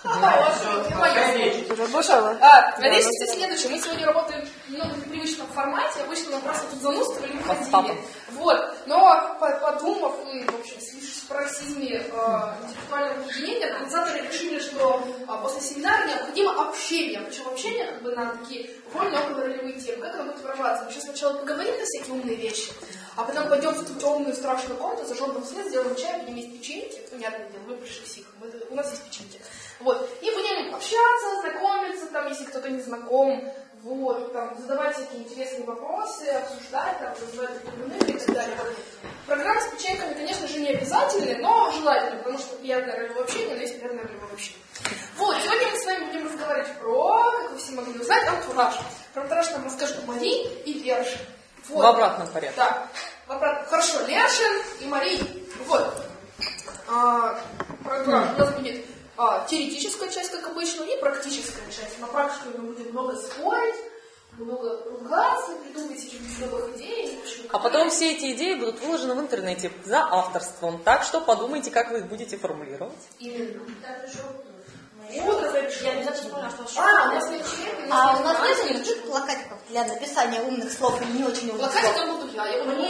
Речь здесь следующая. Мы сегодня работаем немного в непривычном формате. Обычно мы просто тут занудствовали и уходили. Вот. Но подумав и, в общем, слившись в пароксизме интеллектуального объединения, организаторы решили, что после семинара необходимо общение. Причем общение как бы на такие вольно околоролевые темы. Как оно будет формироваться? Мы сейчас сначала поговорим на всякие умные вещи, а потом пойдем в эту темную страшную комнату, зажжем там свет, сделаем чай, будем есть печеньки. Понятное дело, мы пришли всех. У нас есть печеньки. Вот. И будем общаться, знакомиться, там, если кто-то не знаком, вот, там, задавать всякие интересные вопросы, обсуждать, там, вызывать и так далее. Программа с печеньками, конечно же, не обязательны, но желательно, потому что приятное ролевое общение, но есть приятное ролевое общение. Вот, сегодня мы с вами будем разговаривать про, как вы все могли узнать, антураж. Про антураж нам расскажут Мари и Лершин. Вот. В обратном порядке. Да, в обратном. Хорошо, Лершин и Мари. Вот. Программа у нас будет теоретическая часть, как обычно, и практическая часть. На практике мы будем много спорить, много ругаться, придумывать каких-то новых идей. А потом все эти идеи будут выложены в интернете за авторством. Так что подумайте, как вы их будете формулировать. Именно. Я обязательно поняла, что у нас нет у нас нет никаких плакатиков для написания умных слов или не очень умных слов. Плакатиком буду я буду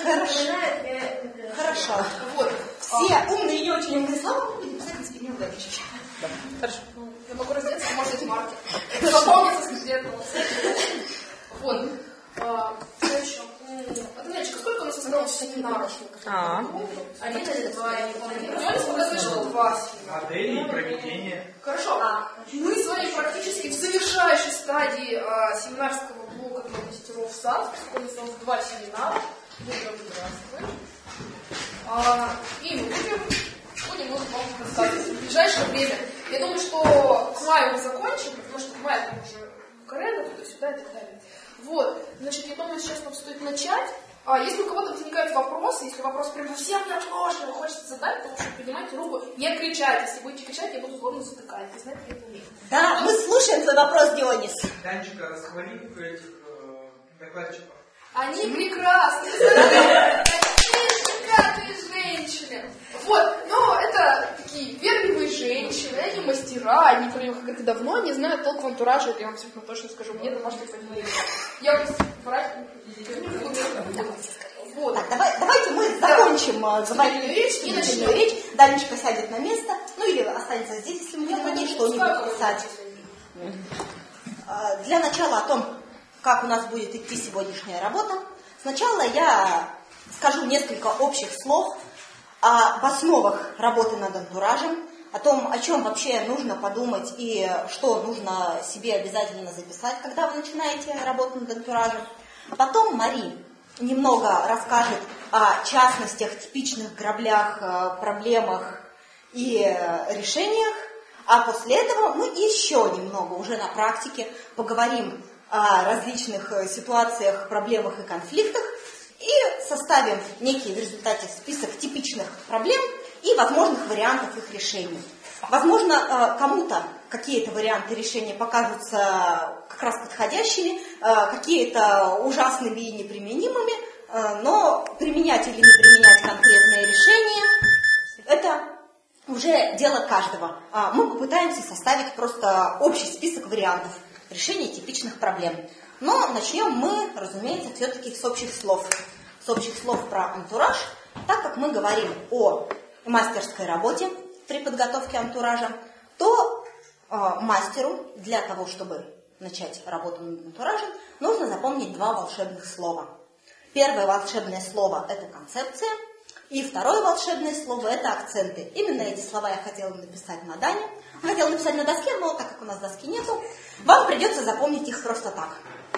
Хорошо. Вот. Все умные и не очень умные слова мы будем писать на спине у Галича. Хорошо. Я могу раздеться, может быть, маркер. Запомнится с этого. Вот. Что еще? Андрейчика, сколько у нас осталось семинаров? Один или два, я не помню. Я не слышала два семинара. Модели и проведение. Хорошо. Мы с вами практически в завершающей стадии семинарского блока для мастеров САД. У нас осталось два семинара. И мы будем вам рассказывать в ближайшее время. Я думаю, что к маю мы закончим, потому что к маю там уже Карена, туда-сюда и так далее. Вот. Значит, я думаю, сейчас нам стоит начать. Если у кого-то возникают вопросы, если вопрос прям совсем неотложный, хочется задать, то лучше поднимайте руку, не кричать. Если будете кричать, я буду злобно затыкать. Вы знаете, я это умею. Да, мы слушаем твой вопрос, Дионис. Данчика, расхвали этих докладчиков. Они прекрасны. Такие шикарные женщины. Вот, но это такие верливые женщины, они мастера, они про них как-то давно не знают толк в антураже, это я вам абсолютно точно скажу, мне домашний понимание. Я вам врать не буду. Вот. Так, давайте мы закончим говорить и начнем речь. Данечка сядет на место, ну или останется здесь, если мы не хотим что-нибудь писать. Для начала о том, как у нас будет идти сегодняшняя работа. Сначала я скажу несколько общих слов об основах работы над антуражем, о том, о чем вообще нужно подумать и что нужно себе обязательно записать, когда вы начинаете работу над антуражем. Потом Мари немного расскажет о частностях, типичных граблях, проблемах и решениях, а после этого мы еще немного уже на практике поговорим о различных ситуациях, проблемах и конфликтах и составим некий в результате список типичных проблем и возможных вариантов их решения. Возможно, кому-то какие-то варианты решения покажутся как раз подходящими, какие-то ужасными и неприменимыми, но применять или не применять конкретные решения – это уже дело каждого. Мы попытаемся составить просто общий список вариантов решения типичных проблем. Но начнем мы, разумеется, все-таки с общих слов. С общих слов про антураж, так как мы говорим о мастерской работе при подготовке антуража, то мастеру для того, чтобы начать работу над антуражем, нужно запомнить два волшебных слова. Первое волшебное слово – это концепция, и второе волшебное слово – это акценты. Именно эти слова я хотела написать на Дане. Хотела написать на доске, но так как у нас доски нету, вам придется запомнить их просто так.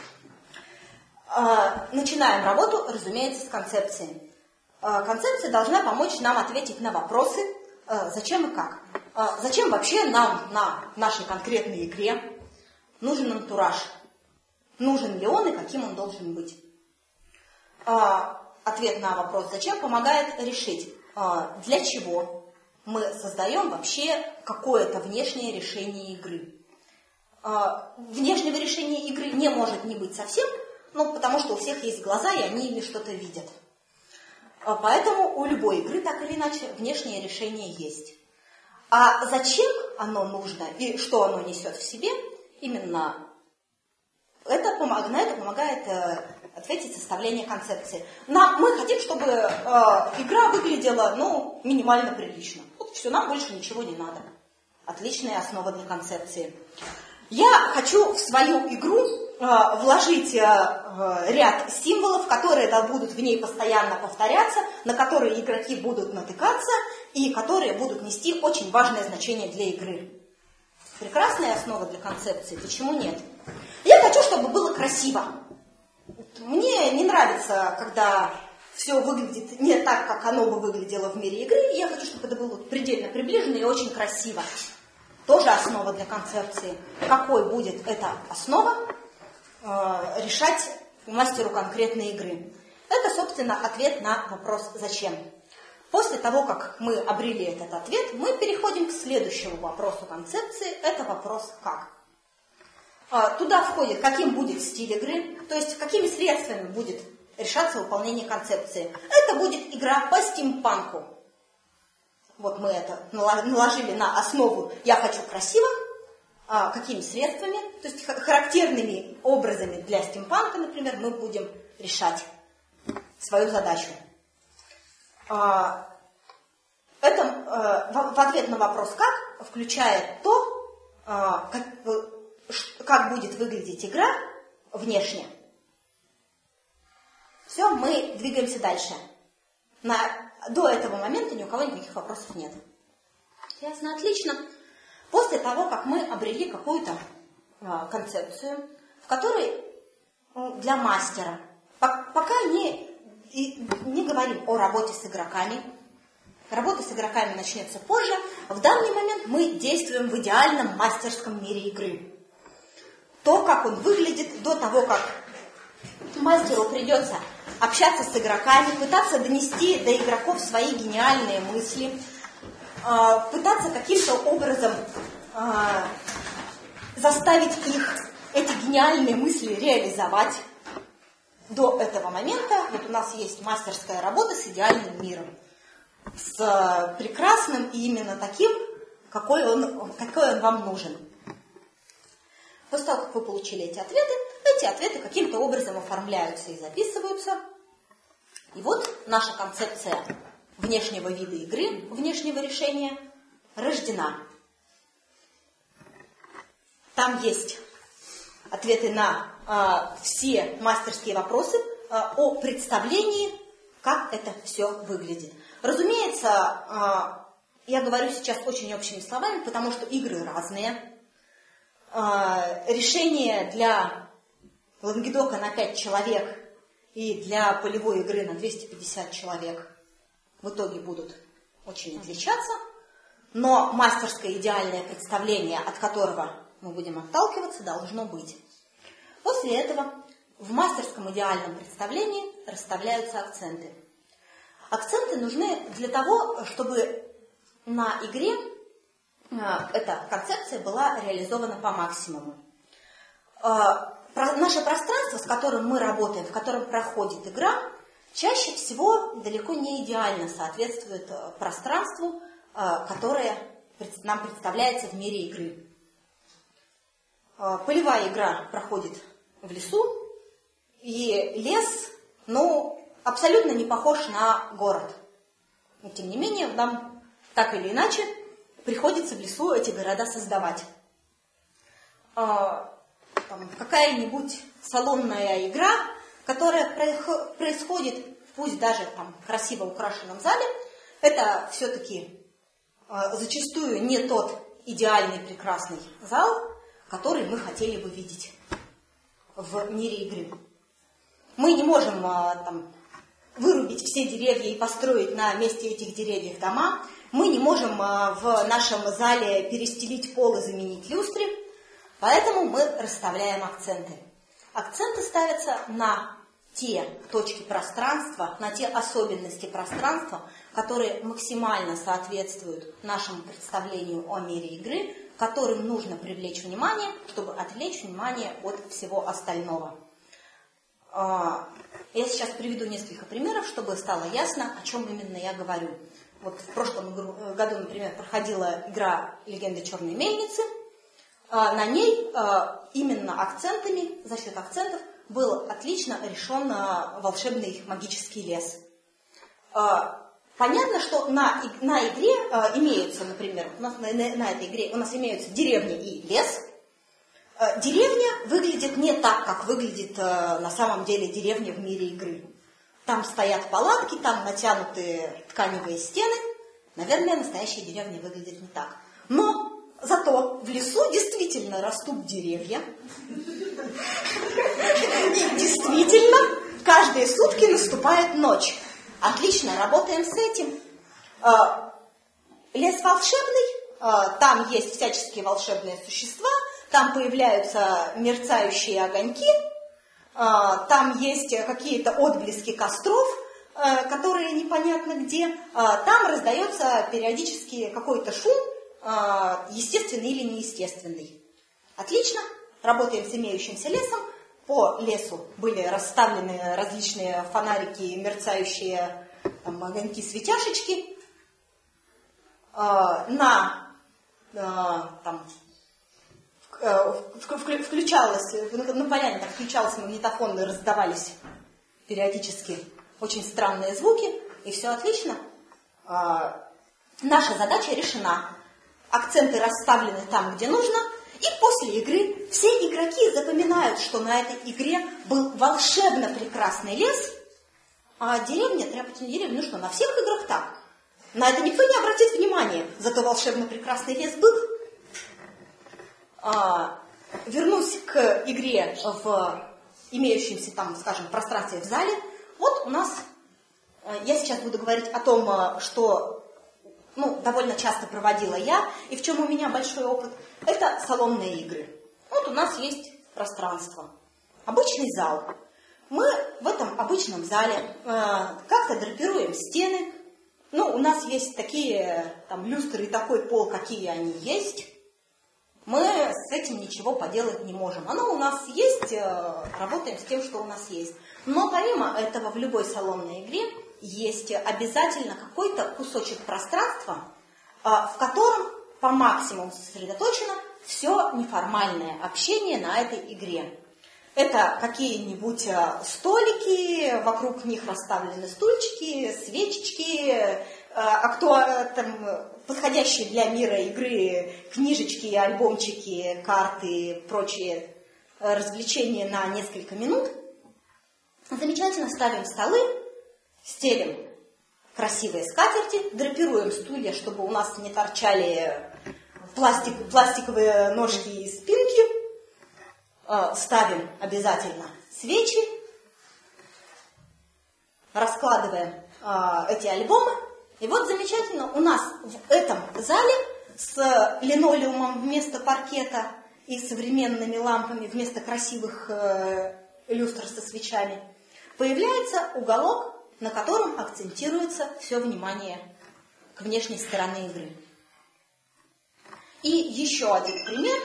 Начинаем работу, разумеется, с концепции. Концепция должна помочь нам ответить на вопросы, зачем и как. Зачем вообще нам на нашей конкретной игре нужен антураж? Нужен ли он и каким он должен быть? Ответ на вопрос «зачем» помогает решить, для чего мы создаем вообще какое-то внешнее решение игры. Внешнего решения игры не может не быть совсем, потому что у всех есть глаза, и они ими что-то видят. Поэтому у любой игры, так или иначе, внешнее решение есть. А зачем оно нужно и что оно несет в себе, именно на это помогает ответить составление концепции. Мы хотим, чтобы игра выглядела минимально прилично. Вот все, нам больше ничего не надо. Отличная основа для концепции. Я хочу в свою игру вложить ряд символов, которые будут в ней постоянно повторяться, на которые игроки будут натыкаться и которые будут нести очень важное значение для игры. Прекрасная основа для концепции, почему нет? Я хочу, чтобы было красиво. Мне не нравится, когда все выглядит не так, как оно бы выглядело в мире игры. Я хочу, чтобы это было предельно приближено и очень красиво. Тоже основа для концепции. Какой будет эта основа, решать мастеру конкретной игры. Это, собственно, ответ на вопрос «Зачем?». После того, как мы обрели этот ответ, мы переходим к следующему вопросу концепции. Это вопрос «Как?». Туда входит, каким будет стиль игры, то есть какими средствами будет решаться выполнение концепции. Это будет игра по стимпанку. Вот мы это наложили на основу «я хочу красиво», какими средствами, то есть характерными образами для стимпанка, например, мы будем решать свою задачу. Это в ответ на вопрос «как» включает то, как будет выглядеть игра внешне. Все, мы двигаемся дальше. До этого момента ни у кого никаких вопросов нет. Ясно, отлично. После того, как мы обрели какую-то концепцию, в которой для мастера, пока не говорим о работе с игроками, работа с игроками начнется позже, в данный момент мы действуем в идеальном мастерском мире игры. То, как он выглядит, до того, как мастеру придется общаться с игроками, пытаться донести до игроков свои гениальные мысли, пытаться каким-то образом заставить их эти гениальные мысли реализовать. До этого момента вот у нас есть мастерская работа с идеальным миром, с прекрасным и именно таким, какой он вам нужен. После того, как вы получили эти ответы каким-то образом оформляются и записываются. И вот наша концепция внешнего вида игры, внешнего решения рождена. Там есть ответы на все мастерские вопросы о представлении, как это все выглядит. Разумеется, я говорю сейчас очень общими словами, потому что игры разные. Решения для лангедока на 5 человек и для полевой игры на 250 человек в итоге будут очень отличаться, но мастерское идеальное представление, от которого мы будем отталкиваться, должно быть. После этого в мастерском идеальном представлении расставляются акценты. Акценты нужны для того, чтобы на игре эта концепция была реализована по максимуму. Наше пространство, с которым мы работаем, в котором проходит игра, чаще всего далеко не идеально соответствует пространству, которое нам представляется в мире игры. Полевая игра проходит в лесу, и лес, абсолютно не похож на город. Но, тем не менее, нам так или иначе приходится в лесу эти города создавать. Какая-нибудь салонная игра, которая происходит, пусть даже в красиво украшенном зале, это все-таки зачастую не тот идеальный прекрасный зал, который мы хотели бы видеть в мире игры. Мы не можем вырубить все деревья и построить на месте этих деревьев дома. Мы не можем в нашем зале перестелить пол и заменить люстры. Поэтому мы расставляем акценты. Акценты ставятся на те точки пространства, на те особенности пространства, которые максимально соответствуют нашему представлению о мире игры, которым нужно привлечь внимание, чтобы отвлечь внимание от всего остального. Я сейчас приведу несколько примеров, чтобы стало ясно, о чем именно я говорю. вот в прошлом году, например, проходила игра «Легенды черной мельницы», на ней именно акцентами, за счет акцентов, был отлично решен волшебный магический лес. Понятно, что на игре имеются, например, на этой игре у нас имеются деревня и лес. Деревня выглядит не так, как выглядит на самом деле деревня в мире игры. Там стоят палатки, там натянутые тканевые стены. Наверное, настоящая деревня выглядит не так. Но зато в лесу действительно растут деревья. И действительно, каждые сутки наступает ночь. Отлично, работаем с этим. Лес волшебный, там есть всяческие волшебные существа, там появляются мерцающие огоньки, там есть какие-то отблески костров, которые непонятно где. Там раздается периодически какой-то шум, естественный или неестественный. Отлично, работаем с имеющимся лесом. По лесу были расставлены различные фонарики, мерцающие там, огоньки, светяшечки. Включалось, на поляне так включался магнитофон, и раздавались периодически очень странные звуки, и все отлично. Наша задача решена. Акценты расставлены там, где нужно, и после игры все игроки запоминают, что на этой игре был волшебно прекрасный лес, а деревня, тряпочная деревня, ну что, на всех играх так. На это никто не обратит внимания, зато волшебно прекрасный лес был. Вернусь к игре в имеющемся там, скажем, пространстве в зале. Вот у нас, я сейчас буду говорить о том, что довольно часто проводила я, и в чем у меня большой опыт, это салонные игры. Вот у нас есть пространство, обычный зал. Мы в этом обычном зале как-то драпируем стены. У нас есть такие там люстры и такой пол, какие они есть. Мы с этим ничего поделать не можем. Оно у нас есть, работаем с тем, что у нас есть. Но помимо этого в любой салонной игре есть обязательно какой-то кусочек пространства, в котором по максимуму сосредоточено все неформальное общение на этой игре. Это какие-нибудь столики, вокруг них расставлены стульчики, свечечки, подходящие для мира игры книжечки, альбомчики, карты, прочие развлечения на несколько минут. Замечательно ставим столы, стелим красивые скатерти, драпируем стулья, чтобы у нас не торчали пластиковые ножки и спинки. Ставим обязательно свечи, раскладываем эти альбомы. И вот замечательно, у нас в этом зале с линолеумом вместо паркета и современными лампами вместо красивых люстр со свечами появляется уголок, на котором акцентируется все внимание к внешней стороне игры. И еще один пример.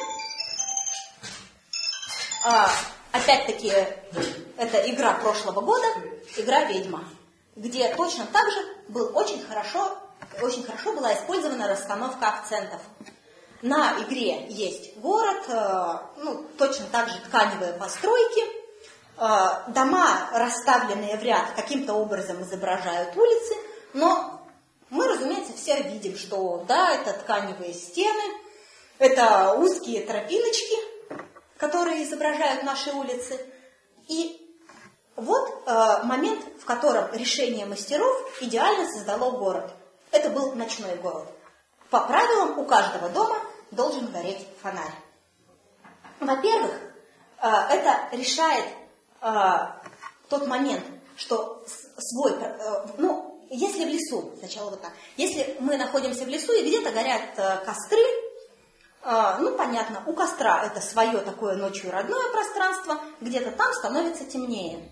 Опять-таки, это игра прошлого года, игра «Ведьма», где точно так же очень хорошо была использована расстановка акцентов. На игре есть город, точно так же тканевые постройки, дома, расставленные в ряд, каким-то образом изображают улицы, но мы, разумеется, все видим, что да, это тканевые стены, это узкие тропиночки, которые изображают наши улицы. И вот момент, в котором решение мастеров идеально создало город. Это был ночной город. По правилам, у каждого дома должен гореть фонарь. Во-первых, это решает тот момент, что если в лесу, сначала вот так, если мы находимся в лесу и где-то горят костры, понятно, у костра это свое такое ночью родное пространство, где-то там становится темнее.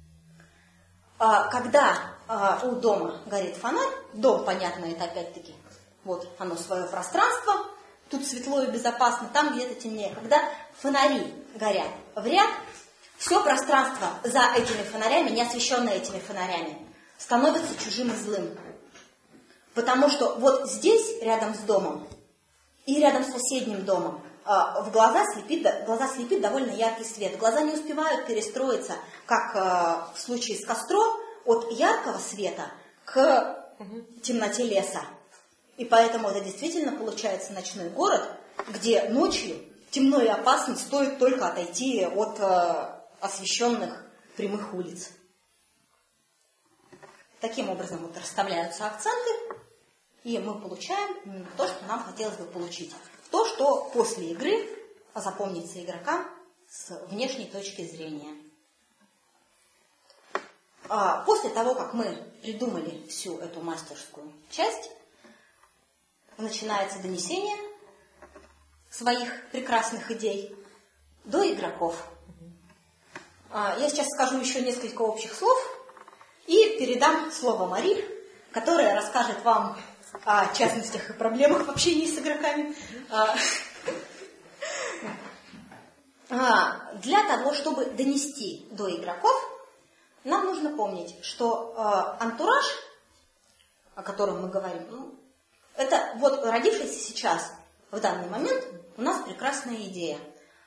Когда у дома горит фонарь, дом, понятно, это опять-таки, вот оно свое пространство, тут светло и безопасно, там где-то темнее. Когда фонари горят в ряд, все пространство за этими фонарями, не освещенное этими фонарями, становится чужим и злым. Потому что вот здесь, рядом с домом, и рядом с соседним домом, в глаза слепит довольно яркий свет. Глаза не успевают перестроиться, как в случае с костром, от яркого света к темноте леса. И поэтому это действительно получается ночной город, где ночью темно и опасно, стоит только отойти от освещенных прямых улиц. Таким образом вот расставляются акценты, и мы получаем именно то, что нам хотелось бы получить. То, что после игры запомнится игрокам с внешней точки зрения. После того, как мы придумали всю эту мастерскую часть, начинается донесение своих прекрасных идей до игроков. Я сейчас скажу еще несколько общих слов и передам слово Мари, которая расскажет вам о частностях и проблемах в общении с игроками. Для того, чтобы донести до игроков, нам нужно помнить, что антураж, о котором мы говорим, это вот родившаяся сейчас, в данный момент, у нас прекрасная идея.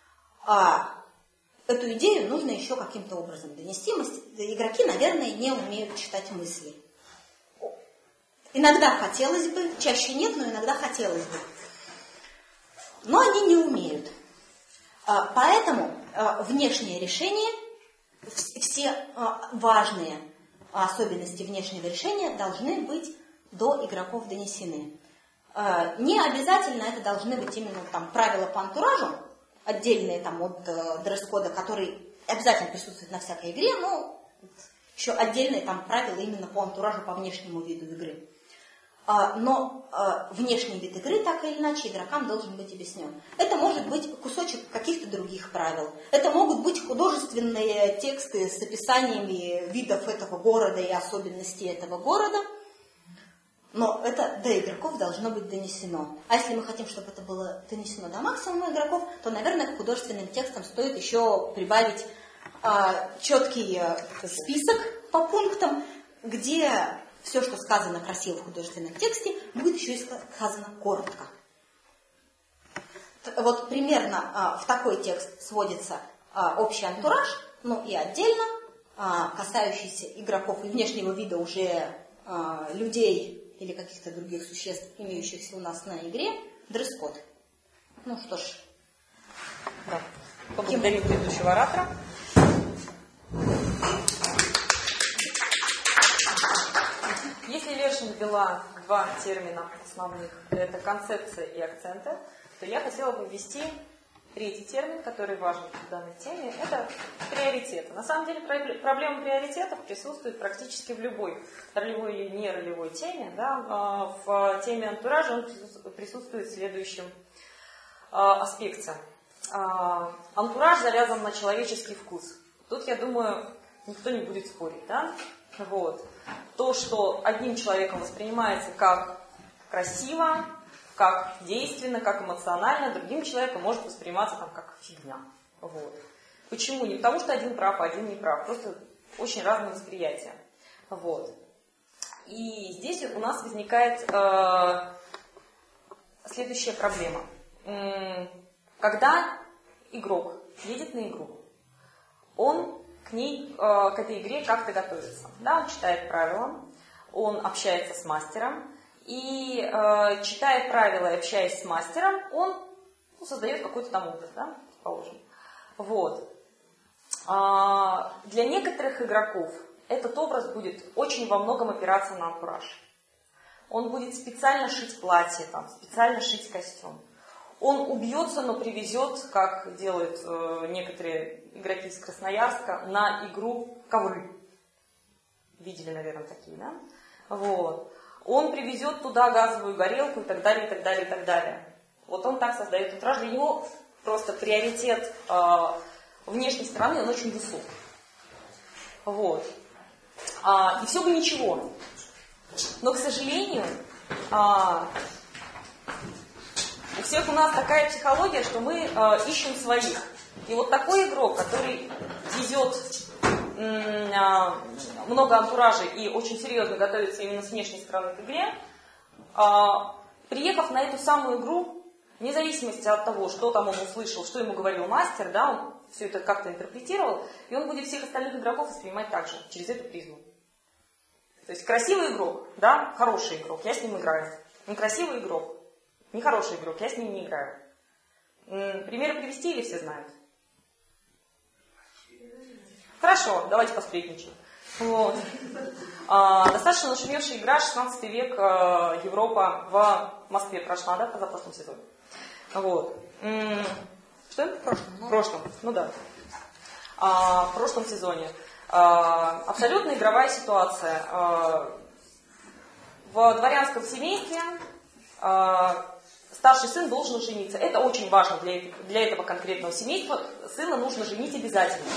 Эту идею нужно еще каким-то образом донести. Игроки, наверное, не умеют читать мысли. Иногда хотелось бы, чаще нет, но иногда хотелось бы. Но они не умеют. Поэтому внешнее решение, все важные особенности внешнего решения должны быть до игроков донесены. Не обязательно это должны быть именно там правила по антуражу, отдельные там от дресс-кода, которые обязательно присутствуют на всякой игре, но еще отдельные там правила именно по антуражу, по внешнему виду игры. Но внешний вид игры, так или иначе, игрокам должен быть объяснен. Это может быть кусочек каких-то других правил. Это могут быть художественные тексты с описаниями видов этого города и особенностей этого города. Но это до игроков должно быть донесено. А если мы хотим, чтобы это было донесено до максимума игроков, то, наверное, к художественным текстам стоит еще прибавить четкий список по пунктам, где все, что сказано красиво в художественном тексте, будет еще и сказано коротко. Вот примерно в такой текст сводится общий антураж, ну и отдельно, касающийся игроков и внешнего вида уже людей или каких-то других существ, имеющихся у нас на игре, дресс-код. Ну что ж. Да. Поблагодарим предыдущего оратора. Если Лешин ввела два термина основных, это концепция и акценты, то я хотела бы ввести третий термин, который важен в данной теме, это приоритеты. На самом деле проблема приоритетов присутствует практически в любой ролевой или неролевой теме. Да? В теме антуража он присутствует в следующем аспекте. Антураж завязан на человеческий вкус. Тут, я думаю, никто не будет спорить. Да? Вот. То, что одним человеком воспринимается как красиво, как действенно, как эмоционально, другим человеком может восприниматься там, как фигня. Вот. Почему? Не потому, что один прав, а один не прав. Просто очень разные восприятия. Вот. И здесь у нас возникает следующая проблема. Когда игрок едет на игру, он к этой игре как-то готовится. Да? Он читает правила, он общается с мастером, и читая правила и общаясь с мастером, он создает какой-то там образ, да, положим. Вот. Для некоторых игроков этот образ будет очень во многом опираться на антураж. Он будет специально шить платье, там, специально шить костюм. Он убьется, но привезет, как делают некоторые игроки из Красноярска, на игру ковры. Видели, наверное, такие, да? Вот. Он привезет туда газовую горелку и так далее, и так далее, и так далее. Вот он так создает антураж. Для него просто приоритет внешней стороны, он очень высок. Вот. И все бы ничего. Но, к сожалению, у всех у нас такая психология, что мы ищем своих. И вот такой игрок, который везет много антуражей и очень серьезно готовится именно с внешней стороны к игре, приехав на эту самую игру, вне зависимости от того, что там он услышал, что ему говорил мастер, да, он все это как-то интерпретировал, и он будет всех остальных игроков воспринимать так же, через эту призму. То есть красивый игрок, да, хороший игрок, я с ним играю. Некрасивый игрок, нехороший игрок, я с ним не играю. Примеры привести или все знают? Хорошо, давайте посплетничаем. Вот. Достаточно нашумевшая игра, 16 век, Европа, в Москве прошла, да, в позапрошлом сезоне. Вот. Что? В прошлом. Ну да. В прошлом сезоне. Абсолютно игровая ситуация. В дворянском семействе старший сын должен жениться. Это очень важно для этого конкретного семейства. Сына нужно женить обязательно.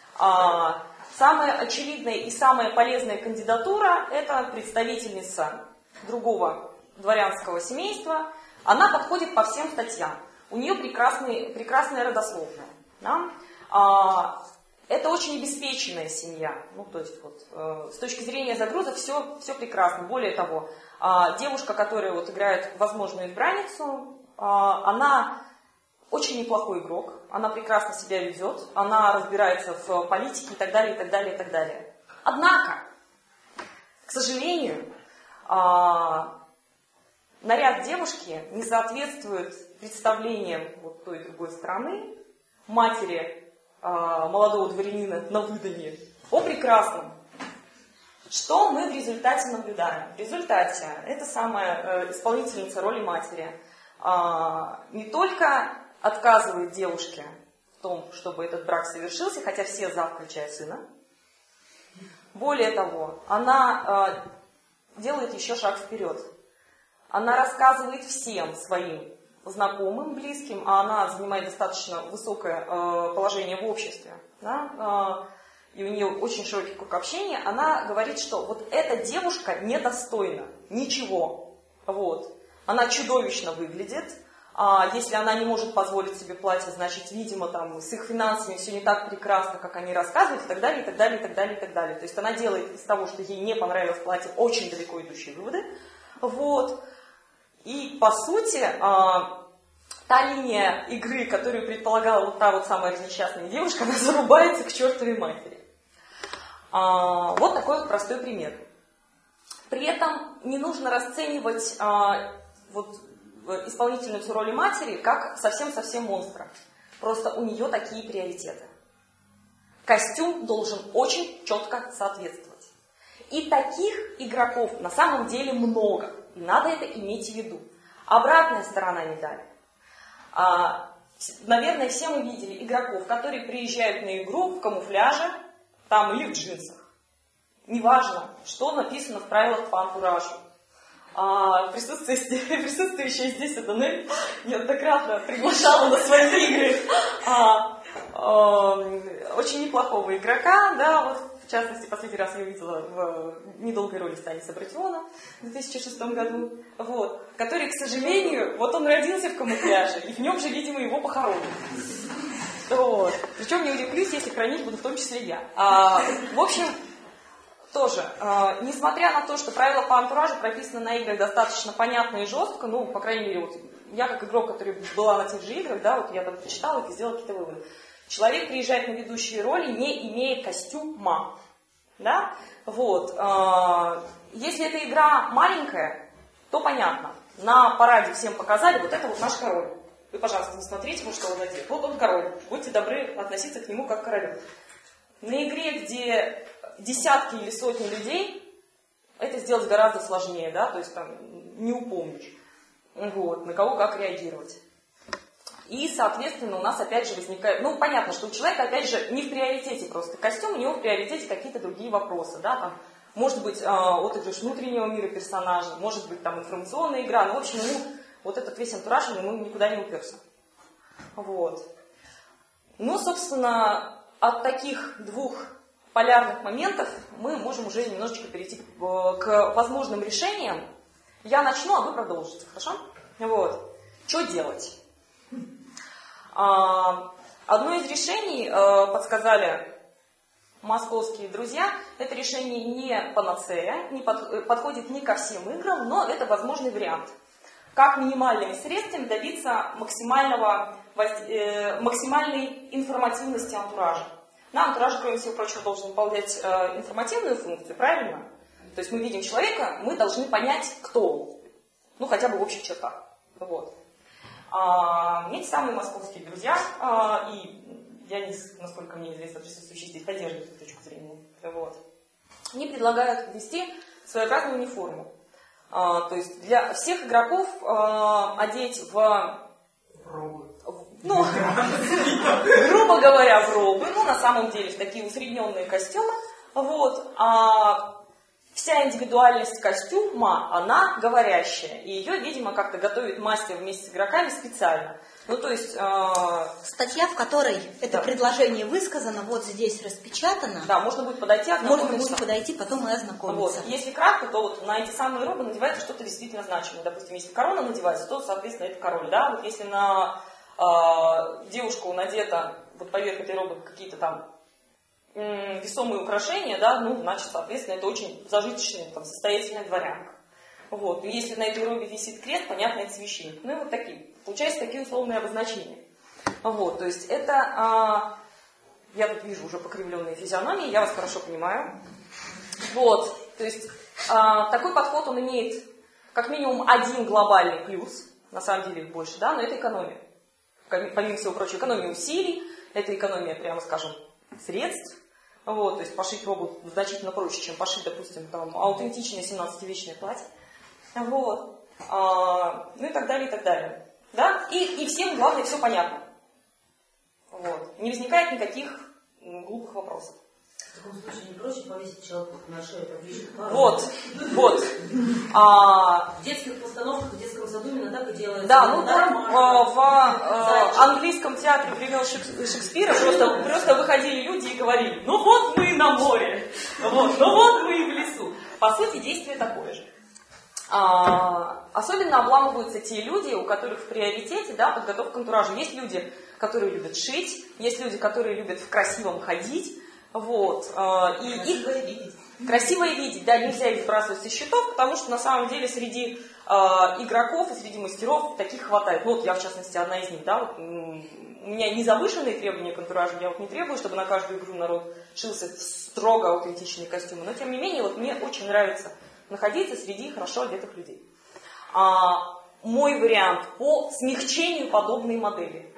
Самая очевидная и самая полезная кандидатура – это представительница другого дворянского семейства. Она подходит по всем статьям. У нее прекрасная родословная. Да? Это очень обеспеченная семья. Ну, то есть, вот, с точки зрения загрузок все прекрасно. Более того, девушка, которая вот играет возможную избранницу, она очень неплохой игрок, она прекрасно себя ведет, она разбирается в политике и так далее, и так далее, и так далее. Однако, к сожалению, наряд девушки не соответствует представлениям вот той и другой стороны, матери молодого дворянина на выданье, о прекрасном. Что мы в результате наблюдаем? В результате эта самая исполнительница роли матери не только отказывает девушке в том, чтобы этот брак совершился, хотя все за, включая сына. Более того, она делает еще шаг вперед. Она рассказывает всем своим знакомым, близким, а она занимает достаточно высокое положение в обществе, да, и у нее очень широкий круг общения, она говорит, что вот эта девушка недостойна ничего. Вот. Она чудовищно выглядит. Если она не может позволить себе платье, значит, видимо, там, с их финансами все не так прекрасно, как они рассказывают, и так далее, и так далее, и так далее, и так далее. То есть она делает из того, что ей не понравилось платье, очень далеко идущие выводы. Вот. И, по сути, та линия игры, которую предполагала вот та вот самая несчастная девушка, она зарубается к чертовой матери. Вот такой вот простой пример. При этом не нужно расценивать вот исполнительницу роли матери как совсем-совсем монстра. Просто у нее такие приоритеты. Костюм должен очень четко соответствовать. И таких игроков на самом деле много. И надо это иметь в виду. Обратная сторона медали. Наверное, все мы видели игроков, которые приезжают на игру в камуфляже там, или в джинсах. Неважно, что написано в правилах по антуражу. Присутствующая здесь Аданель неоднократно приглашала на свои игры очень неплохого игрока, да, вот в частности, последний раз я видела в недолгой роли Станиса Братиона в 2006 году, вот, который, к сожалению, вот он родился в камуфляже, и в нем же, видимо, его похоронят. Вот. Причем не удивлюсь, если хранить буду в том числе я. В общем, тоже, несмотря на то, что правила по антуражу прописаны на играх достаточно понятно и жестко, ну, по крайней мере, вот я как игрок, который была на тех же играх, да, вот я там почитала и сделала какие-то выводы. Человек приезжает на ведущие роли, не имея костюма, да, вот. Если эта игра маленькая, то понятно. На параде всем показали, вот это вот наш король. Вы, пожалуйста, не смотрите, вот что он одет. Вот он король. Будьте добры относиться к нему как к королю. На игре, где десятки или сотни людей, это сделать гораздо сложнее, да, то есть там не упомнишь, вот, на кого как реагировать. И, соответственно, у нас опять же возникает, ну, понятно, что у человека, опять же, не в приоритете просто костюм, у него в приоритете какие-то другие вопросы, да, там, может быть, отыгрыш внутреннего мира персонажа, может быть, там, информационная игра, ну, в общем, ему вот этот весь антураж, ему никуда не уперся. Вот. Ну, собственно, от таких двух полярных моментов мы можем уже немножечко перейти к возможным решениям. Я начну, а вы продолжите, хорошо? Вот. Что делать? Одно из решений подсказали московские друзья, это решение не панацея, не подходит не ко всем играм, но это возможный вариант. Как минимальными средствами добиться максимальной информативности антуража. На антураж, кроме всего прочего, должен выполнять информативную функцию, правильно? То есть мы видим человека, мы должны понять, кто он. Ну, хотя бы в общих чертах. Вот. Эти самые московские друзья, и я, насколько мне известно, присутствующие здесь поддерживают эту точку зрения. Вот. Они предлагают ввести своеобразную униформу. То есть для всех игроков одеть в робы. Ну, грубо говоря, в робы, ну, на самом деле, в такие усредненные костюмы. Вот. Вся индивидуальность костюма, она говорящая. И ее, видимо, как-то готовит мастер вместе с игроками специально. Ну, то есть... Статья, в которой это предложение высказано, вот здесь распечатано. Да, можно будет подойти, можно будет подойти, потом и ознакомиться. Вот. Если кратко, то вот на эти самые робы надевается что-то действительно значимое. Допустим, если корона надевается, то, соответственно, это король. Да? Вот если на девушку надето вот поверх этой робы какие-то там весомые украшения, да, ну, значит, соответственно, это очень зажиточная, там, состоятельная дворянка. Вот. И если на этой робе висит крест, понятно, это священник. Ну и вот такие. Получаются такие условные обозначения. Вот. То есть это, я тут вижу уже покривленные физиономии, я вас хорошо понимаю. Вот. То есть такой подход, он имеет как минимум один глобальный плюс, на самом деле их больше, да, но это экономия. Помимо всего прочего, экономия усилий, это экономия, прямо скажем, средств. Вот, то есть пошить робот значительно проще, чем пошить, допустим, там, аутентичное 17-вечное платье. Вот. Ну и так далее, и так далее. Да? И всем, главное, все понятно. Вот. Не возникает никаких глупых вопросов. В таком случае не проще повесить человеку на шею, как висит корона? Вот, вот. В детских постановках, в детском саду именно так и делается. Да, ну там в английском театре времен Шекспира просто выходили люди и говорили: ну вот мы на море, вот, ну вот мы и в лесу. По сути, действие такое же. Особенно обламываются те люди, у которых в приоритете, да, подготовка к антуражу. Есть люди, которые любят шить, есть люди, которые любят в красивом ходить. Вот. И красивое видеть. Красивое видеть, да, нельзя их сбрасывать со счетов, потому что на самом деле среди игроков и среди мастеров таких хватает. Вот я, в частности, одна из них, да, вот, у меня не завышенные требования к антуражу, я вот не требую, чтобы на каждую игру народ шился строго аутентичные костюмы, но тем не менее, вот мне очень нравится находиться среди хорошо одетых людей. Мой вариант по смягчению подобной модели.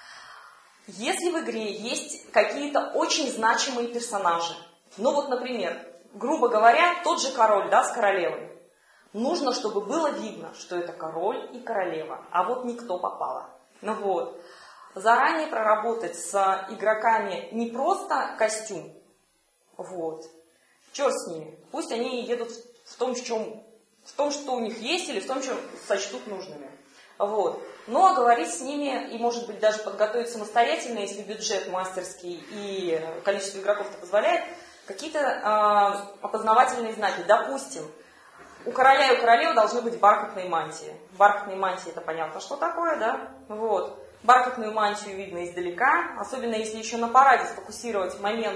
Если в игре есть какие-то очень значимые персонажи, ну вот, например, грубо говоря, тот же король, да, с королевой, нужно, чтобы было видно, что это король и королева, а вот никто попало. Ну вот, заранее проработать с игроками не просто костюм, вот, черт с ними, пусть они едут в том, что у них есть, или в том, что сочтут нужными. Вот. Но говорить с ними и, может быть, даже подготовить самостоятельно, если бюджет мастерский и количество игроков-то позволяет, какие-то опознавательные знаки. Допустим, у короля и у королевы должны быть бархатные мантии. Бархатные мантии — это понятно, что такое, да? Вот. Бархатную мантию видно издалека, особенно если еще на параде сфокусировать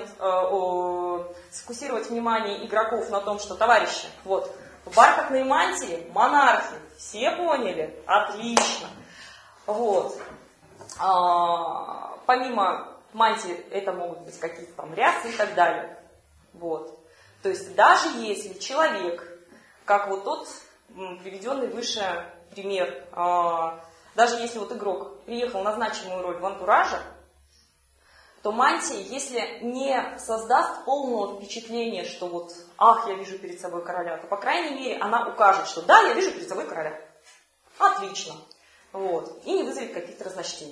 внимание игроков на том, что, товарищи, вот, бархатные мантии, монархи, все поняли? Отлично. Вот. Помимо мантии, это могут быть какие-то там рясы и так далее. Вот. То есть даже если человек, как вот тот приведенный выше пример, даже если вот игрок приехал на значимую роль в антураже, то мантия, если не создаст полного впечатления, что вот, ах, я вижу перед собой короля, то, по крайней мере, она укажет, что да, я вижу перед собой короля. Отлично. Вот. И не вызовет каких-то разночтений.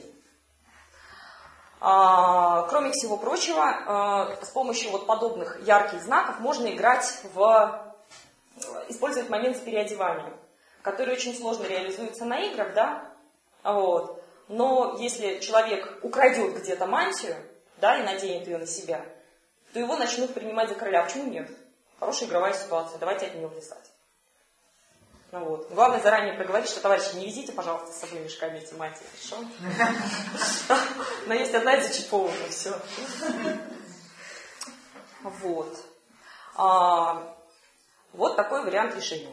Кроме всего прочего, с помощью вот подобных ярких знаков можно использовать момент с переодеванием, который очень сложно реализуется на играх, да? Вот. Но если человек украдет где-то мантию, да, и наденет ее на себя, то его начнут принимать за короля. Почему нет? Хорошая игровая ситуация, давайте от нее плясать. Ну вот. Главное заранее проговорить, что, товарищи, не везите, пожалуйста, с собой мешками эти мантии, хорошо? Но есть одна зачепована, все. Вот. Вот такой вариант решения.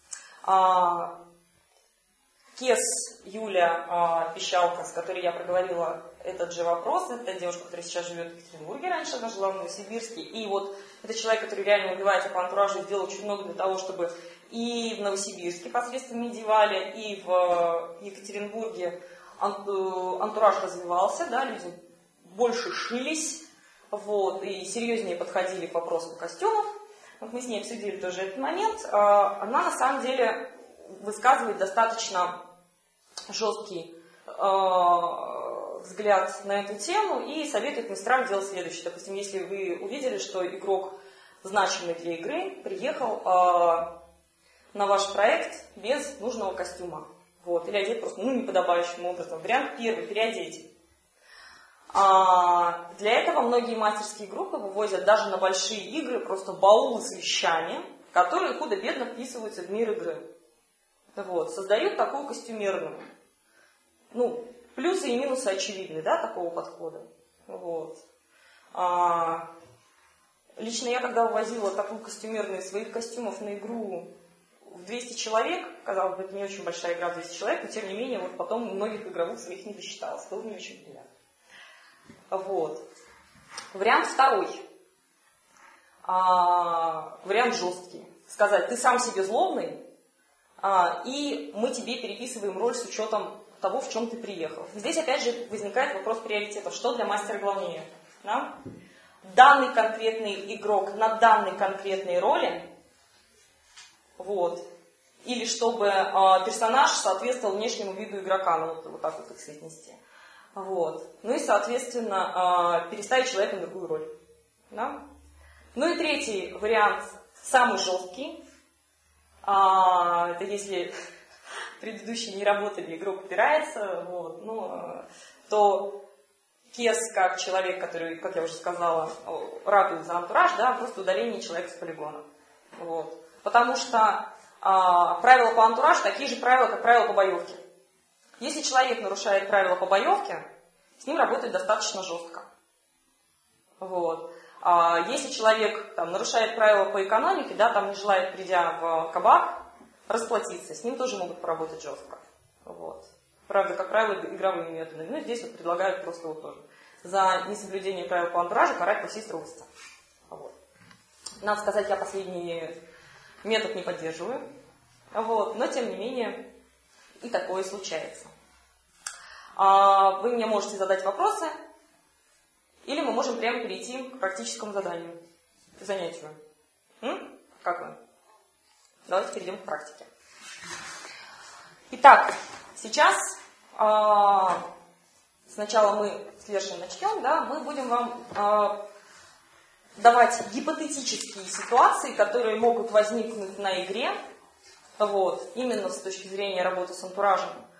Кес Юля Пищалка, с которой я проговорила этот же вопрос, это девушка, которая сейчас живет в Екатеринбурге, раньше она жила в Новосибирске, и вот это человек, который реально убивается по антуражу, сделал очень много для того, чтобы и в Новосибирске посредством Медиваля, и в Екатеринбурге антураж развивался, да, люди больше шились, вот, и серьезнее подходили к вопросу костюмов. Вот мы с ней обсудили тоже этот момент. Она на самом деле высказывает достаточно жесткий взгляд на эту тему и советует мастерам делать следующее. Допустим, если вы увидели, что игрок, значимый для игры, приехал на ваш проект без нужного костюма, вот, или одет просто неподобающим образом. Вариант первый – переодеть. Для этого многие мастерские группы вывозят даже на большие игры просто баулы с вещами, которые худо-бедно вписываются в мир игры. Вот, создают такую костюмерную. Ну, плюсы и минусы очевидны, да, такого подхода. Вот. Лично я, когда вывозила такую костюмерную из своих костюмов на игру в 200 человек, казалось бы, это не очень большая игра в 200 человек, но тем не менее, вот потом многих игровых своих не досчиталось. Было не очень приятно. Вот. Вариант второй. Вариант жесткий. Сказать, ты сам себе злобный, и мы тебе переписываем роль с учетом того, в чем ты приехал. Здесь опять же возникает вопрос приоритета. Что для мастера главнее? Да? Данный конкретный игрок на данной конкретной роли, вот, или чтобы персонаж соответствовал внешнему виду игрока, ну вот так вот их отнести. Вот. Ну и, соответственно, переставить человека на другую роль. Да? Ну и третий вариант, самый жесткий. Это если предыдущие не работали, игрок упирается, вот, ну, то Кес, как человек, который, как я уже сказала, ратует за антураж, да, просто удаление человека с полигона. Вот. Потому что правила по антуражу такие же правила, как правила по боевке. Если человек нарушает правила по боевке, с ним работает достаточно жестко. Вот. Если человек там, нарушает правила по экономике, да, там не желает, придя в кабак, расплатиться, с ним тоже могут поработать жестко. Вот. Правда, как правило, игровыми методами. Ну, здесь вот предлагают просто вот тоже. За несоблюдение правил по антуражу карать по всей строгости. Вот. Надо сказать, я последний метод не поддерживаю. Вот. Но, тем не менее, и такое случается. Вы мне можете задать вопросы, или мы можем прямо перейти к практическому занятию. Как вы? Давайте перейдем к практике. Итак, сейчас сначала мы с Лешей начнем, да, мы будем вам давать гипотетические ситуации, которые могут возникнуть на игре, вот, именно с точки зрения работы с антуражем.